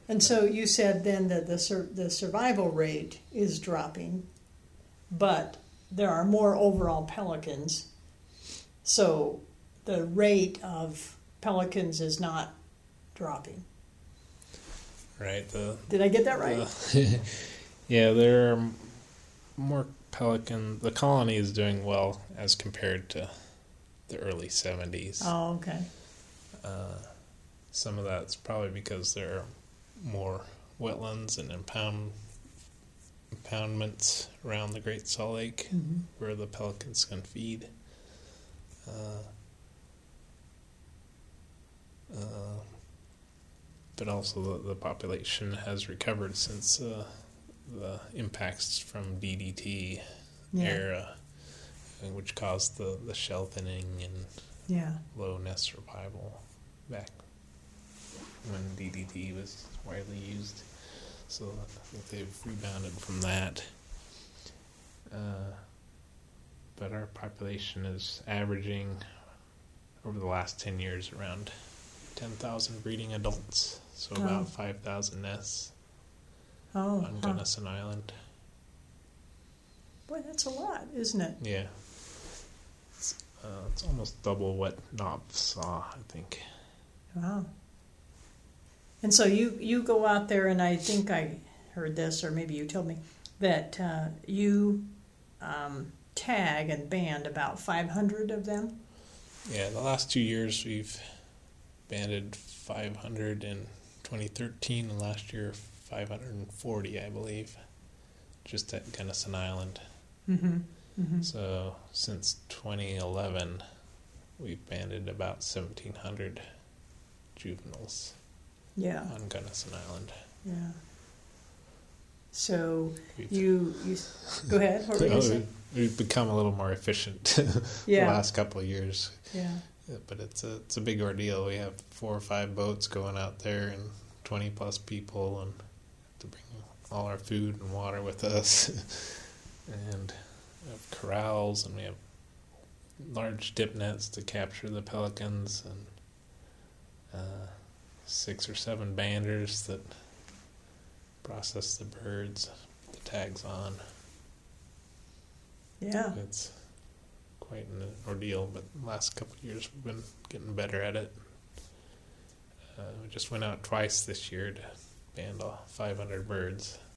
And so you said then that the survival rate is dropping, but there are more overall pelicans, so the rate of pelicans is not dropping. Right. Did I get that right? Yeah, there are more pelicans. The colony is doing well as compared to the early 70s. Oh, okay. Some of that's probably because there are more wetlands and impoundments around the Great Salt Lake where the pelicans can feed. But also the population has recovered since the impacts from DDT era, which caused the shell thinning and low nest survival back when DDT was widely used. So I think they've rebounded from that. But our population is averaging over the last 10 years around 10,000 breeding adults, so about 5,000 nests on Gunnison Island. Boy, that's a lot, isn't it? Yeah. It's almost double what Knopf saw, I think. Wow. And so you go out there, and I think I heard this, or maybe you told me, that you tag and band about 500 of them? Yeah, the last 2 years we've banded 500 in 2013, and last year 540, I believe, just at Gunnison Island. So since 2011, we've banded about 1,700 juveniles on Gunnison Island. Yeah. So you go ahead. What were you saying? We've become a little more efficient the last couple of years. Yeah. But it's a big ordeal. We have 4 or 5 boats going out there and 20 plus people, and to bring all our food and water with us. And we have corrals, and we have large dip nets to capture the pelicans, and 6 or 7 banders that process the birds, the tags on. Yeah. It's quite an ordeal, but the last couple of years we've been getting better at it. We just went out twice this year to band all 500 birds.